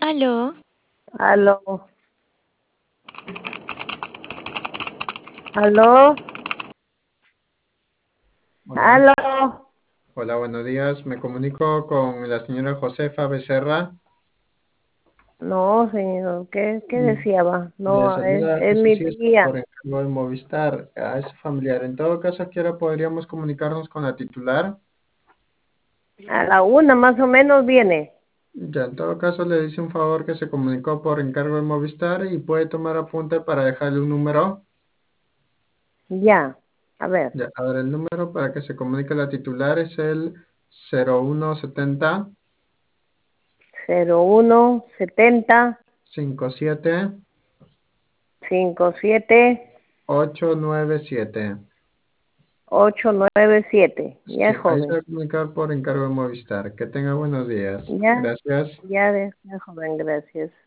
Aló, Aló, aló, Hola. aló. Hola, buenos días. Me comunico con la señora Josefa Becerra. No, señor, ¿qué Mm, deseaba? Le No, saluda es Jesús mi Sies tía. por encargo de Movistar. A ese familiar. En todo caso, ¿a qué hora podríamos comunicarnos con la titular? A la una más o menos viene. Ya, en todo caso, le dice un favor que se comunicó por encargo de Movistar y puede tomar apunte para dejarle un número. Ya, a ver, Ya, a ver, el número para que se comunique la titular es el 0170 0170 57 57 897. 897. Ya Sí, es ahí se va joven. a comunicar por encargo de Movistar. Que tenga buenos días. Ya, Gracias. ya es joven, gracias.